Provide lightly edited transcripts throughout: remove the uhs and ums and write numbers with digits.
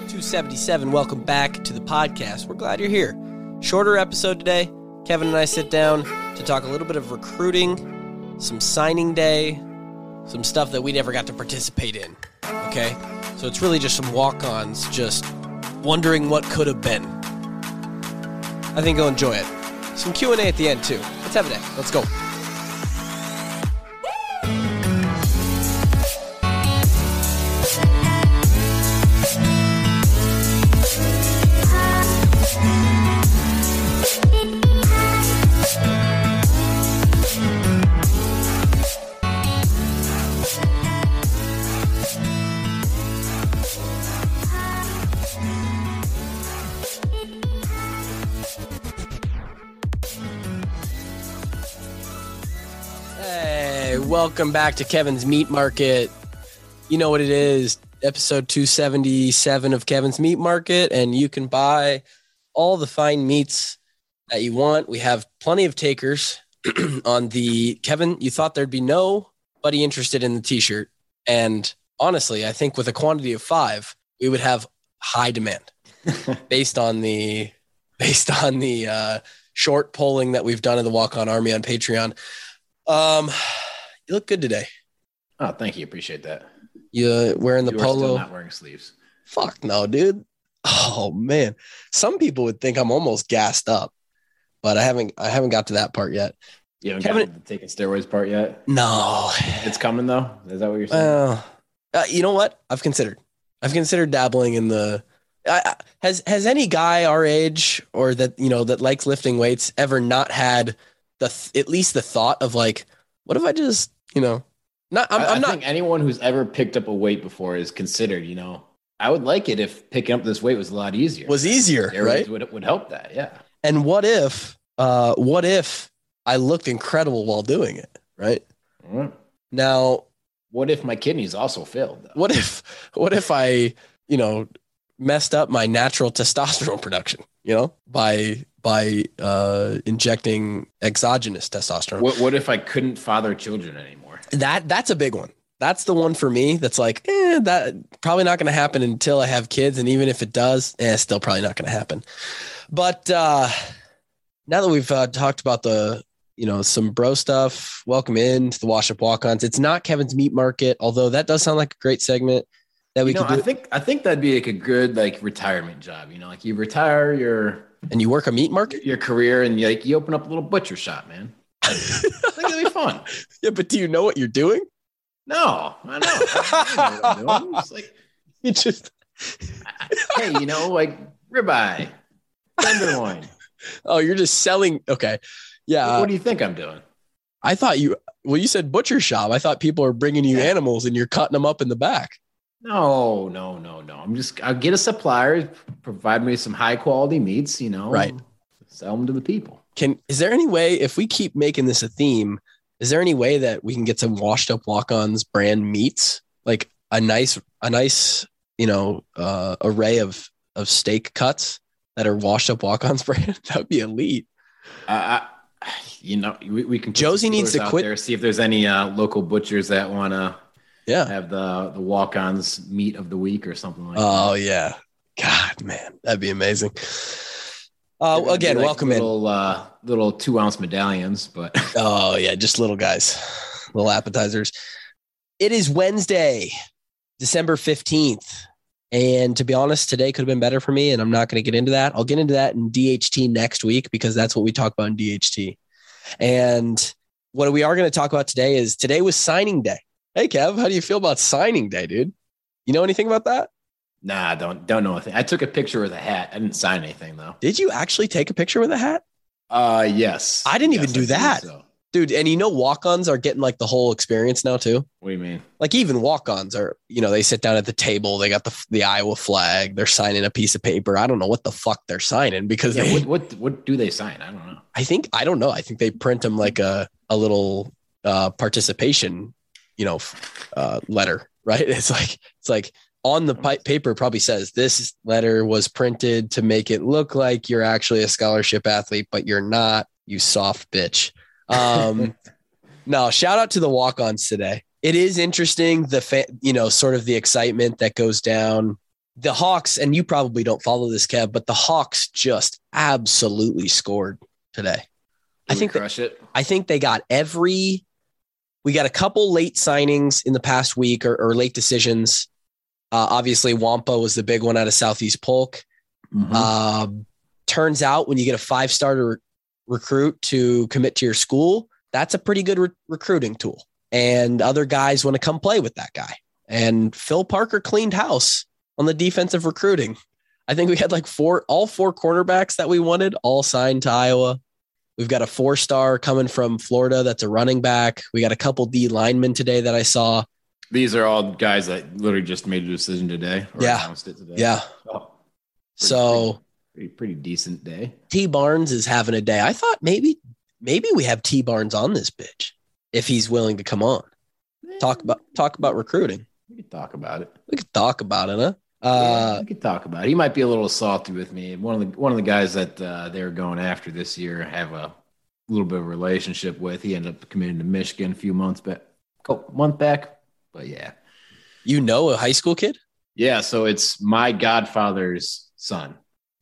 277. Welcome back to the podcast. We're glad you're here. Shorter episode today. Kevin and I sit down to talk a little bit of recruiting, some signing day, some stuff that we never got to participate in. Okay? So it's really just some walk-ons, just wondering what could have been. I think you'll enjoy it. Some Q&A at the end, too. Let's have a day. Let's go. Welcome back to Kevin's Meat Market. You know what it is, episode 277 of Kevin's Meat Market, and you can buy all the fine meats that you want. We have plenty of takers on the Kevin. You thought there'd be nobody interested in the t-shirt, and honestly, I think with a quantity of 5, we would have high demand based on the short polling that we've done of the Walk-On Army on Patreon. You look good today. Oh, thank you. Appreciate that. You wearing the polo? Still not wearing sleeves. Fuck no, dude. Oh man. Some people would think I'm almost gassed up, but I haven't got to that part yet. You haven't gotten to the taking steroids part yet? No. It's coming though? Is that what you're saying? You know what? I've considered dabbling in the has any guy our age or that, you know, that likes lifting weights ever not had at least the thought of like, what if I just, you know, I think anyone who's ever picked up a weight before is considered, you know, I would like it if picking up this weight was a lot easier. Right? Would help that. Yeah. And what if I looked incredible while doing it? Right. Mm-hmm. Now, what if my kidneys also failed? Though? What if I, you know, messed up my natural testosterone production, you know, by injecting exogenous testosterone? What if I couldn't father children anymore? That's a big one. That's the one for me. That's like, that probably not going to happen until I have kids. And even if it does, it's still probably not going to happen. But now that we've talked about some bro stuff, welcome in to the Wash Up Walk-Ons. It's not Kevin's Meat Market, although that does sound like a great segment that we could do. I think that'd be like a good like retirement job. You know, like you retire and you work a meat market, your career, and you open up a little butcher shop, man. I think that'd be fun. Yeah, but do you know what you're doing? No, I know what I'm doing. It's like you just hey, you know, like ribeye, tenderloin. Oh, you're just selling. Okay, yeah. What do you think I'm doing? I thought you said butcher shop. I thought people are bringing you animals and you're cutting them up in the back. No. I'll get a supplier, provide me some high quality meats, you know, right. Sell them to the people. Is there any way, if we keep making this a theme, is there any way that we can get some Washed Up Walk-Ons brand meats? Like a nice, you know, array of steak cuts that are Washed Up Walk-Ons brand? That would be elite. You know, we can. Josie needs to quit. There, see if there's any local butchers that want to. Yeah. Have the walk-ons meat of the week or something like that. Oh yeah. God, man, that'd be amazing. Again, like welcome little 2-ounce medallions, but oh yeah, just little guys, little appetizers. It is Wednesday, December 15th. And to be honest, today could have been better for me, and I'm not going to get into that. I'll get into that in DHT next week because that's what we talk about in DHT. And what we are going to talk about today was signing day. Hey, Kev, how do you feel about signing day, dude? You know anything about that? Nah, don't know anything. I took a picture with a hat. I didn't sign anything, though. Did you actually take a picture with a hat? Yes. I didn't even do that. So. Dude, and you know walk-ons are getting like the whole experience now, too? What do you mean? Like even walk-ons are, you know, they sit down at the table. They got the Iowa flag. They're signing a piece of paper. I don't know what the fuck they're signing because what do they sign? I don't know. I don't know. I think they print them like a little participation, you know, letter, right? It's like on the paper probably says this letter was printed to make it look like you're actually a scholarship athlete, but you're not, you soft bitch. No, shout out to the walk-ons today. It is interesting. Sort of the excitement that goes down The Hawks, and you probably don't follow this, Kev, but the Hawks just absolutely scored today. I think they got we got a couple late signings in the past week or late decisions. Obviously, Wampa was the big one out of Southeast Polk. Mm-hmm. Turns out when you get a 5-star recruit to commit to your school, that's a pretty good recruiting tool. And other guys want to come play with that guy. And Phil Parker cleaned house on the defensive recruiting. I think we had like all four cornerbacks that we wanted, all signed to Iowa. We've got a 4-star coming from Florida that's a running back. We got a couple D linemen today that I saw. These are all guys that literally just made a decision today. Announced it today. Yeah. Oh, pretty decent day. T Barnes is having a day. I thought maybe we have T Barnes on this bitch if he's willing to come on. Talk about recruiting. We could talk about it. We could talk about it, huh? We could talk about it. He might be a little salty with me. One of the guys that they're going after this year have a little bit of a relationship with. He ended up committing to Michigan a month back. But yeah, a high school kid. Yeah, so it's my godfather's stepson.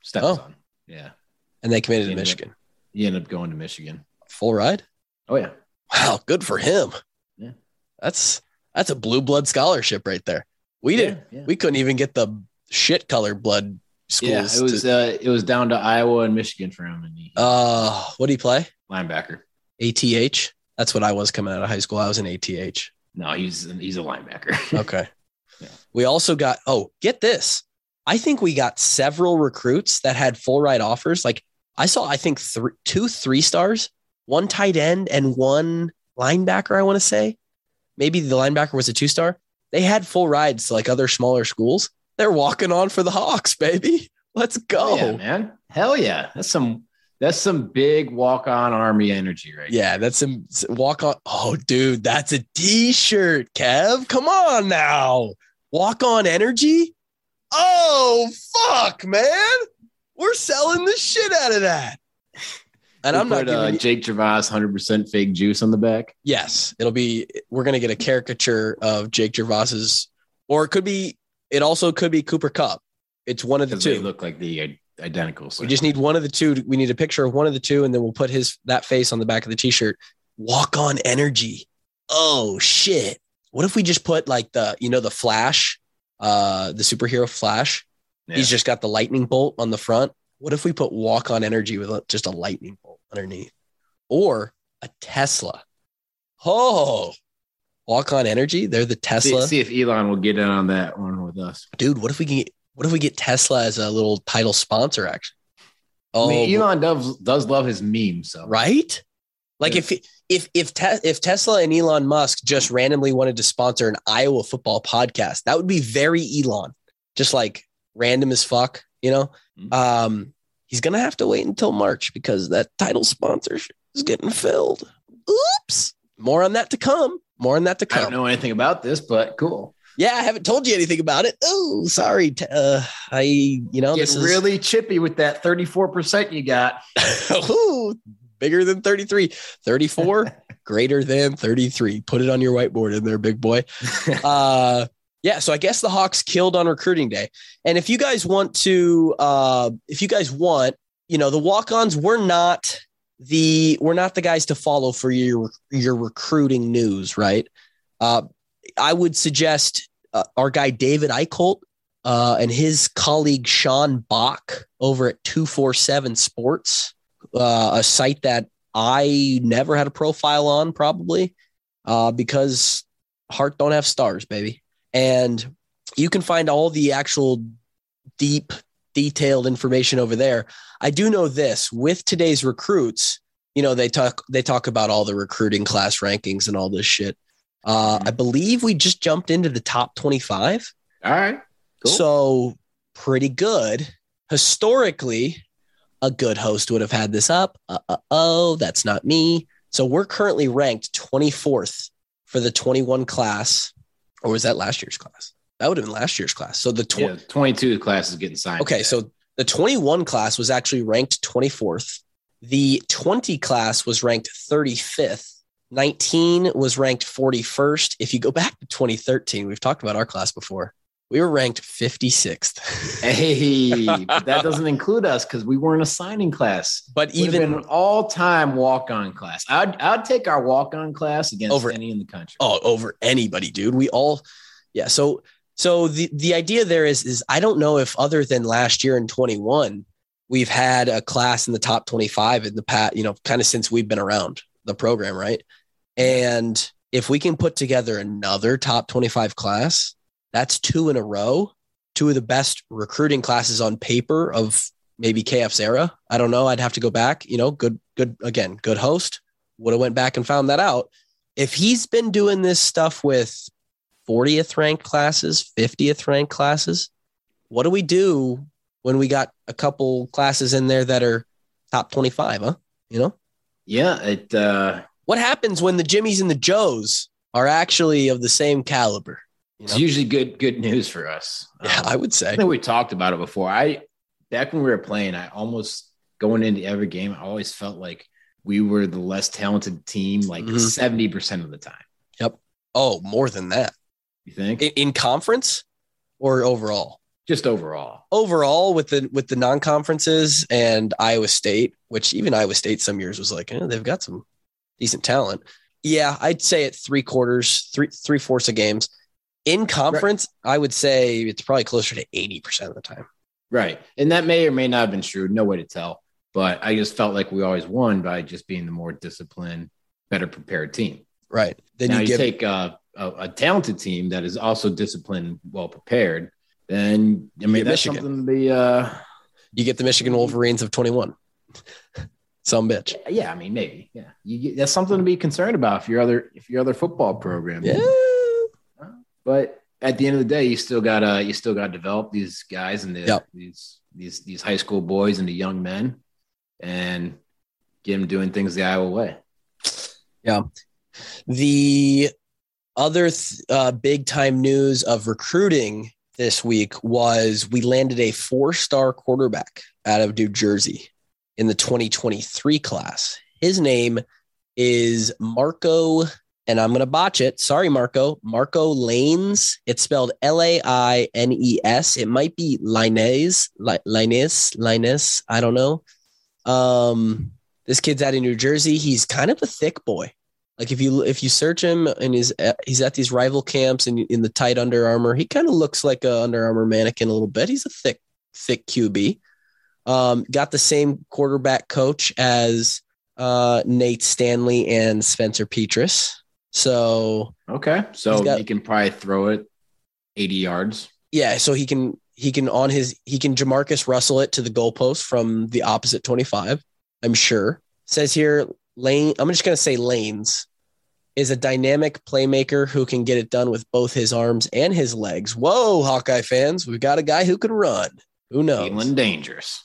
Yeah, and they committed to Michigan. He ended up going to Michigan. Full ride. Oh yeah. Wow, good for him. Yeah, that's a blue blood scholarship right there. We couldn't even get the shit color blood schools. Yeah, it was down to Iowa and Michigan for him. And what did he play? Linebacker. ATH. That's what I was coming out of high school. I was an ATH. No, he's a linebacker. Okay. Yeah. We also got, get this. I think we got several recruits that had full ride offers. Like I saw, I think 2 3-stars, 1 tight end and 1 linebacker. I want to say maybe the linebacker was a 2-star. They had full rides to like other smaller schools. They're walking on for the Hawks, baby. Let's go. Yeah, man. Hell yeah. That's some big walk-on Army energy right Yeah, that's some walk-on. Oh, dude, that's a T-shirt, Kev. Come on now. Walk-on energy? Oh, fuck, man. We're selling the shit out of that. And I'm not giving Jake Gervais 100% fake juice on the back. Yes, we're going to get a caricature of Jake Gervais's, or it also could be Cooper Kupp. It's one of the two. They look like the identical. We just need one of the two. We need a picture of one of the two, and then we'll put that face on the back of the T-shirt. Walk on energy. Oh shit! What if we just put like the Flash, the superhero Flash? Yeah. He's just got the lightning bolt on the front. What if we put walk on energy with just a lightning bolt underneath, or a Tesla? Oh, walk on energy. They're the Tesla. See if Elon will get in on that one with us, dude. What if we get Tesla as a little title sponsor? Actually, I mean, Elon does love his memes, so right? Like if Tesla and Elon Musk just randomly wanted to sponsor an Iowa football podcast, that would be very Elon, just like random as fuck, Mm-hmm. He's gonna have to wait until March because that title sponsorship is getting filled. Oops. More on that to come. I don't know anything about this, but cool. Yeah, I haven't told you anything about it. Oh, sorry. This is really chippy with that 34% you got. Ooh, bigger than 33. 34, greater than 33. Put it on your whiteboard in there, big boy. Yeah, so I guess the Hawks killed on recruiting day. And if you guys want, the walk-ons, we're not the guys to follow for your recruiting news, right? I would suggest our guy David Eichholt and his colleague Sean Bach over at 247 Sports, a site that I never had a profile on, probably because Hart don't have stars, baby. And you can find all the actual deep, detailed information over there. I do know this with today's recruits, they talk about all the recruiting class rankings and all this shit. I believe we just jumped into the top 25. All right. Cool. So pretty good. Historically, a good host would have had this up. That's not me. So we're currently ranked 24th for the 21 class. Or was that last year's class? That would have been last year's class. So the 22 class is getting signed. Okay, so the 21 class was actually ranked 24th. The 20 class was ranked 35th. 19 was ranked 41st. If you go back to 2013, we've talked about our class before. We were ranked 56th. Hey, but that doesn't include us because we weren't a signing class. But even an all-time walk-on class. I'd take our walk-on class against any in the country. Oh, over anybody, dude. We all, yeah. So the idea there is I don't know if other than last year in 21, we've had a class in the top 25 in the past, kind of since we've been around the program, right? And if we can put together another top 25 class, that's 2 in a row, 2 of the best recruiting classes on paper of maybe KF's era. I don't know. I'd have to go back, good host. Would have went back and found that out. If he's been doing this stuff with 40th ranked classes, 50th ranked classes, what do we do when we got a couple classes in there that are top 25, huh? Yeah. What happens when the Jimmies and the Joes are actually of the same caliber? It's usually good news for us. Yeah, I would say. I think we talked about it before. Back when we were playing, I almost going into every game, I always felt like we were the less talented team, 70% of the time. Yep. Oh, more than that. You think? In conference or overall? Just overall. Overall, with the non-conferences and Iowa State, which even Iowa State some years was like, they've got some decent talent. Yeah, I'd say at 3/4 of games. In conference, right. I would say it's probably closer to 80% of the time. Right. And that may or may not have been true. No way to tell. But I just felt like we always won by just being the more disciplined, better prepared team. Right. Then now you take a talented team that is also disciplined, well prepared. Then that's Michigan. Something to be. You get the Michigan Wolverines of 21. Some bitch. Yeah, maybe. Yeah, that's something to be concerned about if your other football program. Yeah. But at the end of the day, you still gotta develop these guys and these high school boys into young men, and get them doing things the Iowa way. Yeah. The other big time news of recruiting this week was we landed a 4-star quarterback out of New Jersey in the 2023 class. His name is Marco, and I'm going to botch it. Sorry, Marco Laines. It's spelled Laines. It might be Linus. I don't know. This kid's out of New Jersey. He's kind of a thick boy. Like if you search him and he's at these rival camps and in the tight Under Armour, he kind of looks like a Under Armour mannequin a little bit. He's a thick QB. Got the same quarterback coach as Nate Stanley and Spencer Petras. So he can probably throw it 80 yards. Yeah, so he can Jamarcus Russell it to the goalpost from the opposite 25. I'm sure. Says here, Lane. I'm just gonna say Lanes is a dynamic playmaker who can get it done with both his arms and his legs. Whoa, Hawkeye fans, we've got a guy who can run. Who knows? Feeling dangerous.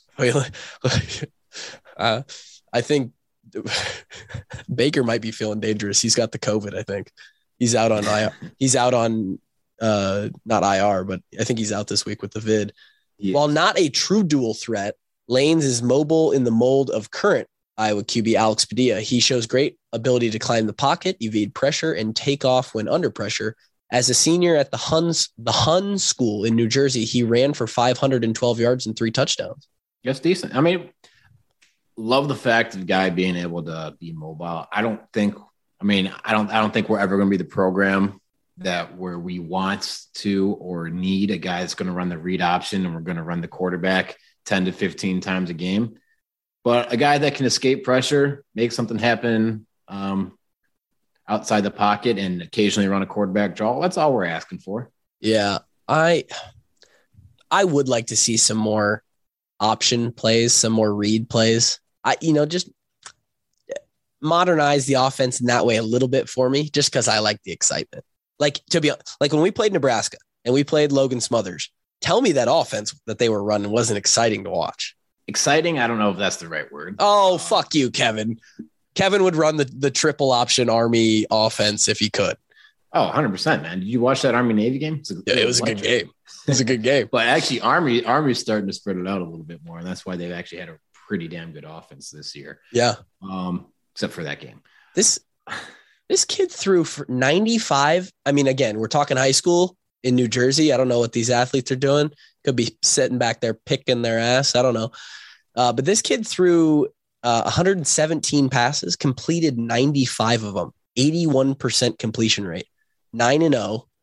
I think Baker might be feeling dangerous. He's got the COVID. I think he's out on IR. He's out on not IR, but I think he's out this week with the vid. Yes. While not a true dual threat, Lanes is mobile in the mold of current Iowa QB Alex Padilla. He shows great ability to climb the pocket, evade pressure, and take off when under pressure. As a senior at the Hun School in New Jersey, he ran for 512 yards and 3 touchdowns. That's decent. Love the fact of the guy being able to be mobile. I don't think we're ever going to be the program where we want to or need a guy that's going to run the read option and we're going to run the quarterback 10 to 15 times a game. But a guy that can escape pressure, make something happen outside the pocket, and occasionally run a quarterback draw. That's all we're asking for. Yeah, I would like to see some more option plays, some more read plays. Just modernize the offense in that way a little bit for me, just because I like the excitement. Like when we played Nebraska and we played Logan Smothers, tell me that offense that they were running wasn't exciting to watch. Exciting? I don't know if that's the right word. Oh, fuck you, Kevin. Kevin would run the triple option Army offense if he could. Oh, 100%, man. Did you watch that Army-Navy game? It was a good game. It was a good game. But actually, Army's starting to spread it out a little bit more, and that's why they've actually had a pretty damn good offense this year. Yeah. Except for that game. This kid threw for 95. Again, we're talking high school. in New Jersey. I don't know what these athletes are doing. Could be sitting back there picking their ass. I don't know. But this kid threw 117 passes, completed 95 of them, 81% completion rate, 9-0,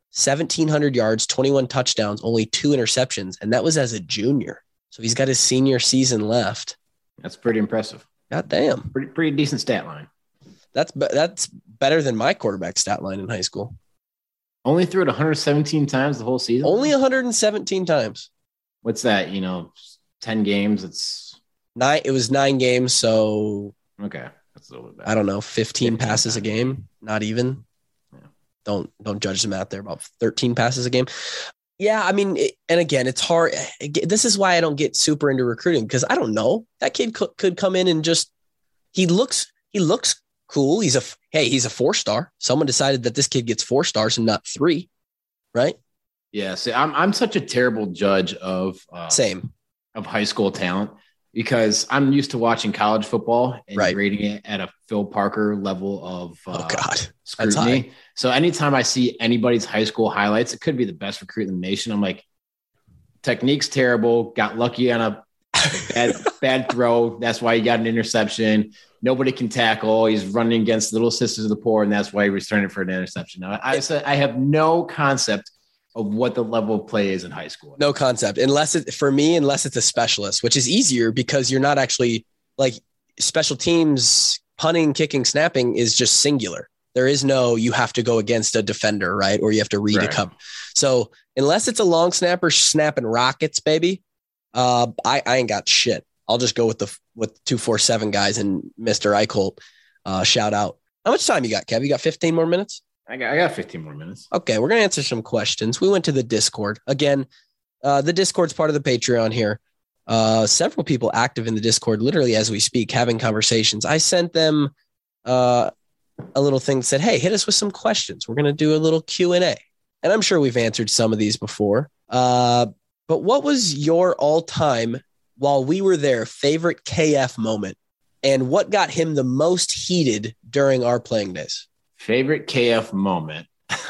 1,700 yards, 21 touchdowns, only 2 interceptions. And that was as a junior. So he's got his senior season left. That's pretty impressive. God damn. Pretty decent stat line. That's better than my quarterback stat line in high school. Only threw it 117 times the whole season? Only 117 times. What's that? 10 games. It was 9 games. So, okay. That's a little bit better. I don't know, 15 passes a game. Not even. Yeah. Don't judge the math there. About 13 passes a game. Yeah. I mean, and again, it's hard. This is why I don't get super into recruiting, because I don't know. That kid could come in and just, he looks cool. He's a 4-star. Someone decided that this kid gets 4 stars and not 3, right? Yeah. See, I'm such a terrible judge of high school talent, because I'm used to watching college football and rating it at a Phil Parker level of scrutiny. So anytime I see anybody's high school highlights, it could be the best recruit in the nation. I'm like, technique's terrible. Got lucky on a bad throw. That's why he got an interception. Nobody can tackle. He's running against Little Sisters of the Poor, and that's why he returned it for an interception. Now, I have no concept of what the level of play is in high school. No concept, unless it's a specialist, which is easier because you're not actually like special teams, punting, kicking, snapping is just singular. There is no, you have to go against a defender, right? Or you have to read a cup. So unless it's a long snapper snapping rockets, baby, I ain't got shit. I'll just go with 247 guys and Mr. Eichholt. Shout out. How much time you got, Kev? You got 15 more minutes? I got 15 more minutes. Okay, we're going to answer some questions. We went to the Discord. Again, the Discord's part of the Patreon here. Several people active in the Discord, literally as we speak, having conversations. I sent them a little thing that said, hey, hit us with some questions. We're going to do a little Q&A. And I'm sure we've answered some of these before. But what was your all-time, while we were there, favorite KF moment? And what got him the most heated during our playing days? Favorite KF moment.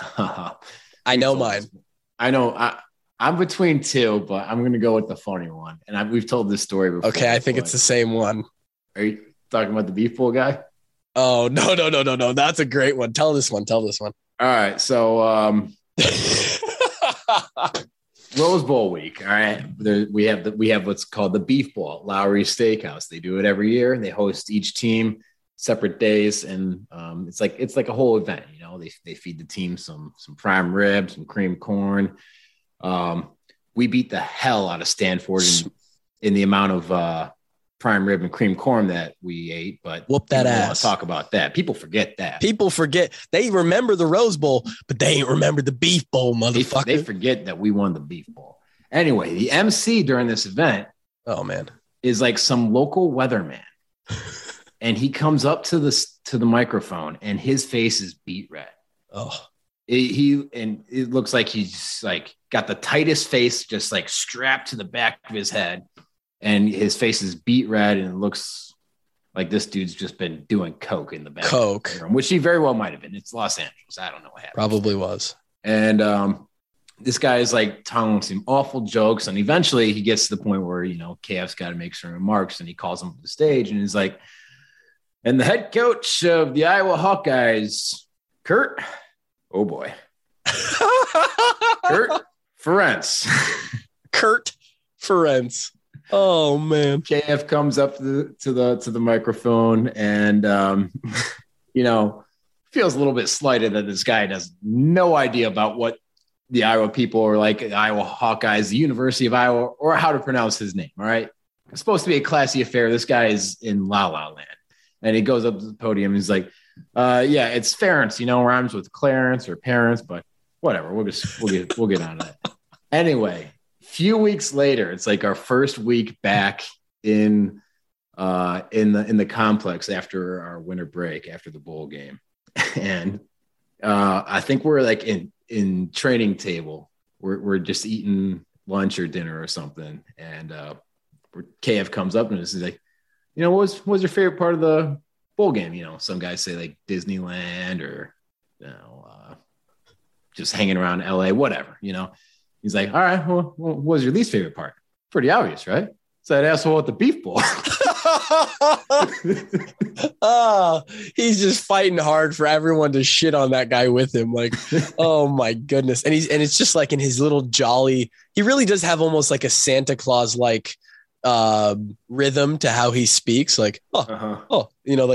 I know mine. I know. I'm between 2, but I'm going to go with the funny one. And we've told this story before. Okay, I think it's the same one. Are you talking about the beef bowl guy? Oh, no. That's a great one. Tell this one. All right. So Rose Bowl week. All right. We have what's called the Beef Bowl at Lowry Steakhouse. They do it every year, and they host each team separate days, and it's like a whole event. They feed the team some prime rib, some cream corn. We beat the hell out of Stanford in the amount of prime rib and cream corn that we ate, but whoop that ass. Talk about that. People forget that. People forget. They remember the Rose Bowl, but they ain't remember the Beef Bowl, motherfucker. They forget that we won the Beef Bowl. Anyway, the MC during this event, oh man, is like some local weatherman. And he comes up to the microphone, and his face is beet red. Oh, it looks like he's like got the tightest face, just like strapped to the back of his head, and his face is beet red, and it looks like this dude's just been doing coke in the back of the room, which he very well might have been. It's Los Angeles. I don't know what happened. Probably was. And this guy is like telling some awful jokes, and eventually he gets to the point where KF's got to make some remarks, and he calls him to the stage, and he's like, and the head coach of the Iowa Hawkeyes, Kurt, oh boy, Kurt Ferentz. Kurt Ferentz. Oh man. KF comes up to the microphone, and feels a little bit slighted that this guy has no idea about what the Iowa people are like, the Iowa Hawkeyes, the University of Iowa, or how to pronounce his name. All right, it's supposed to be a classy affair. This guy is in La La Land. And he goes up to the podium. And he's like, yeah, it's Ferentz, rhymes with Clarence or parents, but whatever. We'll get on that. Anyway, a few weeks later, it's like our first week back in the complex after our winter break, after the bowl game. And I think we're like in training table. We're just eating lunch or dinner or something. And KF comes up and is like, what was your favorite part of the bowl game? Some guys say like Disneyland or, just hanging around LA, whatever, He's like, all right, well, what was your least favorite part? Pretty obvious, right? It's that asshole at the beef bowl. Oh, he's just fighting hard for everyone to shit on that guy with him. Like, oh my goodness. And it's just like in his little jolly, he really does have almost like a Santa Claus like rhythm to how he speaks. Like, like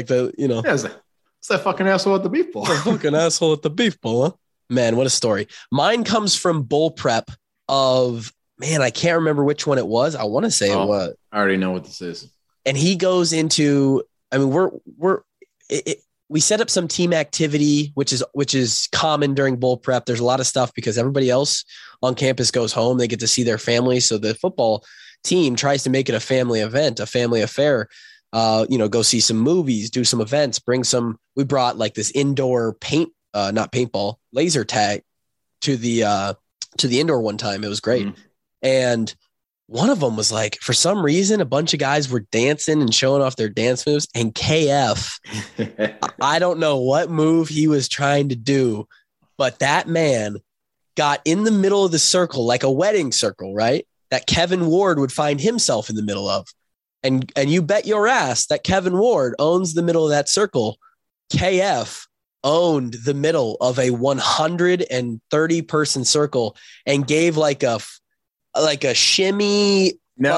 it's that fucking asshole at the beef bowl. Fucking asshole at the beef bowl, huh? Man, what a story. Mine comes from bowl prep of, man, I can't remember which one it was. I want to say it was. I already know what this is. And he goes into, I mean, we set up some team activity, which is common during bowl prep. There's a lot of stuff because everybody else on campus goes home. They get to see their family. So the football team tries to make it a family event, a family affair. Go see some movies, do some events, we brought like this indoor not paintball, laser tag to the indoor one time. It was great. Mm-hmm. And one of them was like, for some reason, a bunch of guys were dancing and showing off their dance moves. And KF, I don't know what move he was trying to do, but that man got in the middle of the circle, like a wedding circle, right? That Kevin Ward would find himself in the middle of. And you bet your ass that Kevin Ward owns the middle of that circle. KF owned the middle of a 130 person circle and gave like a shimmy. No.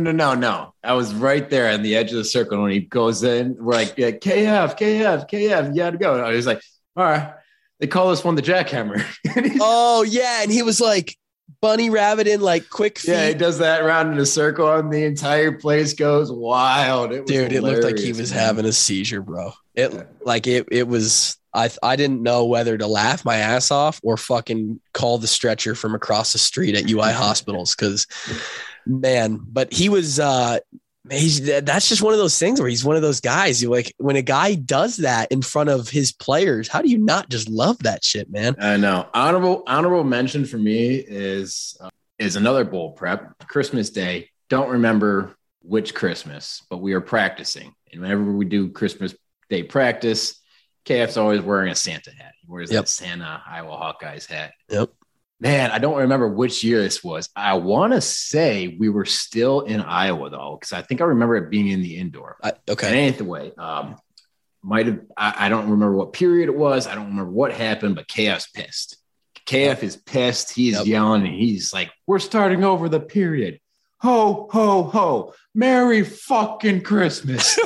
I was right there on the edge of the circle when he goes in. We're like, yeah, KF, you gotta go. I was like, all right. They call this one the jackhammer. Oh yeah, and he was like bunny rabbit in like quick feet. Yeah, he does that around in a circle, and the entire place goes wild. It looked like he was having a seizure, bro. It was. I didn't know whether to laugh my ass off or fucking call the stretcher from across the street at UI Hospitals because, man. But he was. That's just one of those things where he's one of those guys. You like when a guy does that in front of his players. How do you not just love that shit, man? I know. Honorable mention for me is another bowl prep, Christmas Day. Don't remember which Christmas, but we are practicing, and whenever we do Christmas Day practice, KF's always wearing a Santa hat. He wears that Santa Iowa Hawkeyes hat. Yep. Man, I don't remember which year this was. I want to say we were still in Iowa, though, because I think I remember it being in the indoor. Okay. And anyway, might have. I don't remember what period it was. I don't remember what happened, but KF's pissed. KF is pissed. He's yelling, and he's like, "We're starting over the period. Ho, ho, ho. Merry fucking Christmas."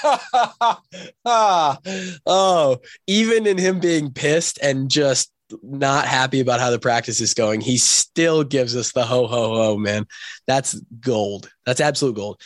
Even in him being pissed and just not happy about how the practice is going, he still gives us the ho, ho, ho, man. That's gold. That's absolute gold.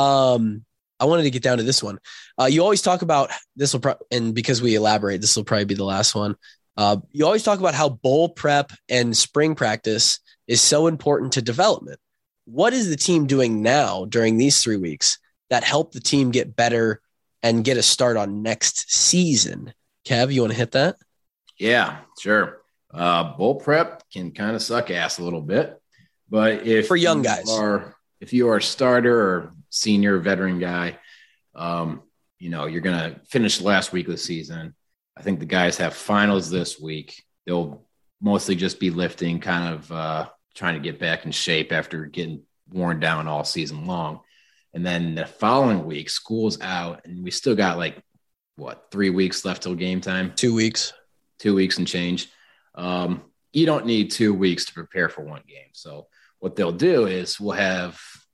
I wanted to get down to this one. You always talk about this and because we elaborate, this will probably be the last one. You always talk about how bowl prep and spring practice is so important to development. What is the team doing now during these 3 weeks that help the team get better and get a start on next season? Kev, you want to hit that? Yeah, sure. Bowl prep can kind of suck ass a little bit, but for young guys, if you are a starter or senior veteran guy, you're going to finish the last week of the season. I think the guys have finals this week. They'll mostly just be lifting, kind of trying to get back in shape after getting worn down all season long. And then the following week, school's out, and we still got 3 weeks left till game time? 2 weeks. 2 weeks and change. You don't need 2 weeks to prepare for one game. So what they'll do is we'll have,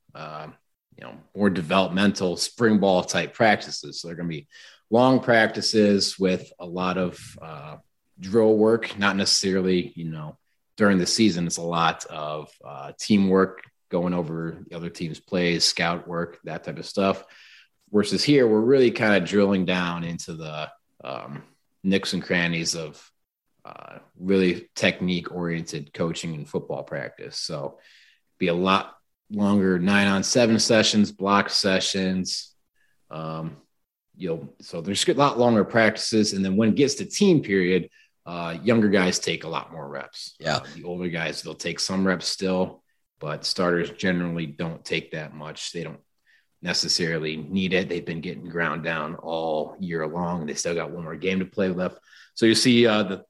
more developmental spring ball type practices. So they're going to be long practices with a lot of drill work, not necessarily, during the season. It's a lot of teamwork, going over the other team's plays, scout work, that type of stuff. Versus here, we're really kind of drilling down into the nicks and crannies of really technique-oriented coaching and football practice. So be a lot longer 9-on-7 sessions, block sessions. So there's a lot longer practices. And then when it gets to team period, younger guys take a lot more reps. Yeah. The older guys, they'll take some reps still, but starters generally don't take that much. They don't necessarily need it. They've been getting ground down all year long. They still got one more game to play left. So you see the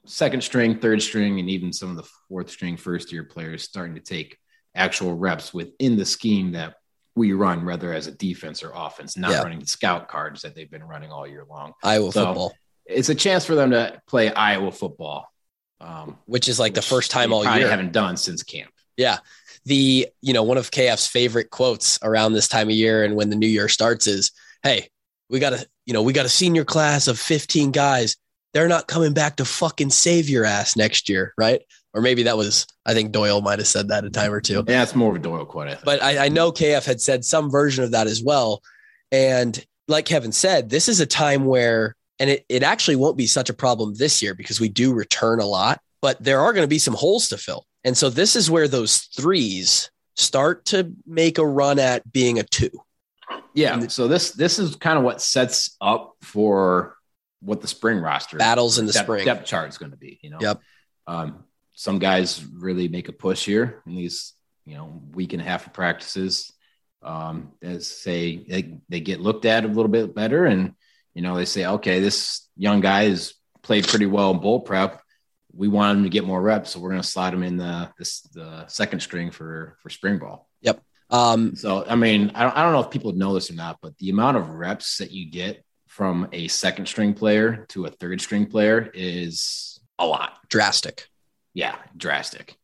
second string, third string, and even some of the fourth string, first year players starting to take actual reps within the scheme that we run, whether as a defense or offense, not running the scout cards that they've been running all year long. Iowa football. It's a chance for them to play Iowa football, which is like the first time all year. year. Haven't done since camp. Yeah. One of KF's favorite quotes around this time of year and when the new year starts is, hey, we got a senior class of 15 guys. They're not coming back to fucking save your ass next year. Right. Or maybe I think Doyle might've said that a time or two. Yeah. It's more of a Doyle quote. I think. But I know KF had said some version of that as well. And like Kevin said, this is a time where, and it actually won't be such a problem this year because we do return a lot, but there are going to be some holes to fill. And so this is where those threes start to make a run at being a 2. Yeah. So this is kind of what sets up for what the spring roster battles in the spring depth chart is going to be, Yep. Some guys really make a push here in these, week and a half of practices. As say they get looked at a little bit better and, they say, okay, this young guy has played pretty well in bowl prep. We want him to get more reps. So we're going to slide him in the second string for spring ball. Yep. So, I mean, I don't know if people know this or not, but the amount of reps that you get from a second string player to a third string player is a lot. Drastic. Yeah. Drastic.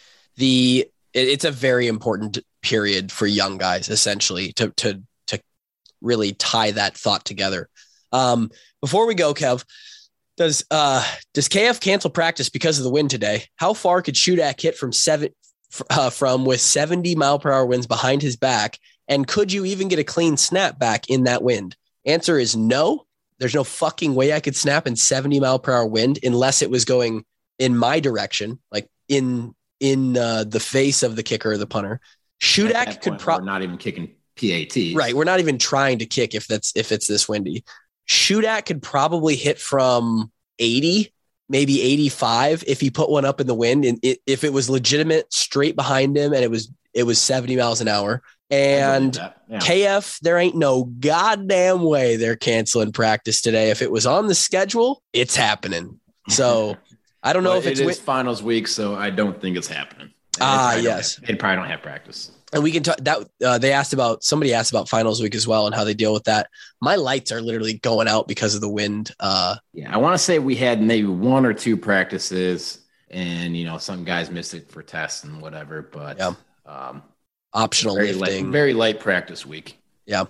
It's a very important period for young guys, essentially, to really tie that thought together. Before we go, Kev, does KF cancel practice because of the wind today? How far could Shudak hit from with 70 mile per hour winds behind his back? And could you even get a clean snap back in that wind? Answer is no. There's no fucking way I could snap in 70 mile per hour wind unless it was going in my direction, like in the face of the kicker or the punter. Shudak could probably not even kicking PAT. Right. We're not even trying to kick if it's this windy. Shudak could probably hit from 80, maybe 85 if he put one up in the wind and if it was legitimate straight behind him and it was 70 miles an hour. And KF, there ain't no goddamn way they're canceling practice today. If it was on the schedule, it's happening. So I don't know if it is finals week, so I don't think it's happening. Yes. They probably don't have practice. And we can talk that somebody asked about finals week as well and how they deal with that. My lights are literally going out because of the wind. I want to say we had maybe 1 or 2 practices and, some guys missed it for tests and whatever, but optional lifting. Very light practice week. Yeah.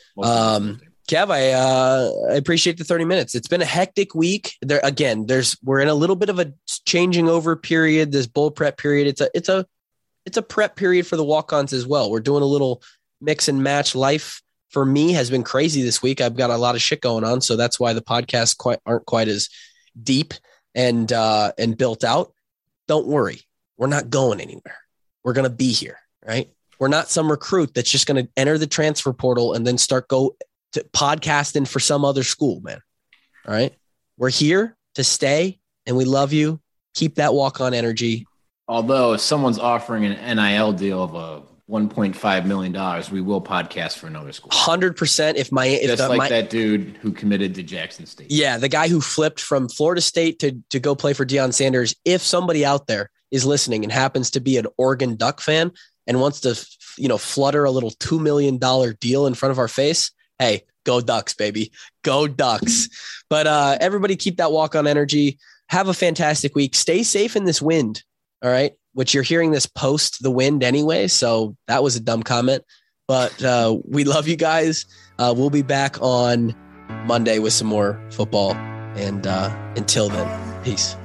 Kev, I appreciate the 30 minutes. It's been a hectic week. We're in a little bit of a changing over period, this bowl prep period. It's a prep period for the walk-ons as well. We're doing a little mix and match. Life for me has been crazy this week. I've got a lot of shit going on. So that's why the podcasts aren't quite as deep and built out. Don't worry. We're not going anywhere. We're going to be here, right? We're not some recruit that's just going to enter the transfer portal and then start go to podcasting for some other school, man. All right. We're here to stay and we love you. Keep that walk-on energy. Although if someone's offering an NIL deal of a $1.5 million, we will podcast for another school. 100%. If that dude who committed to Jackson State. Yeah. The guy who flipped from Florida State to go play for Deion Sanders. If somebody out there is listening and happens to be an Oregon Duck fan and wants to, flutter a little $2 million deal in front of our face, hey, go Ducks, baby. Go Ducks. But everybody keep that walk-on energy. Have a fantastic week. Stay safe in this wind. All right. Which you're hearing this post the wind anyway. So that was a dumb comment, but we love you guys. We'll be back on Monday with some more football. And until then, peace.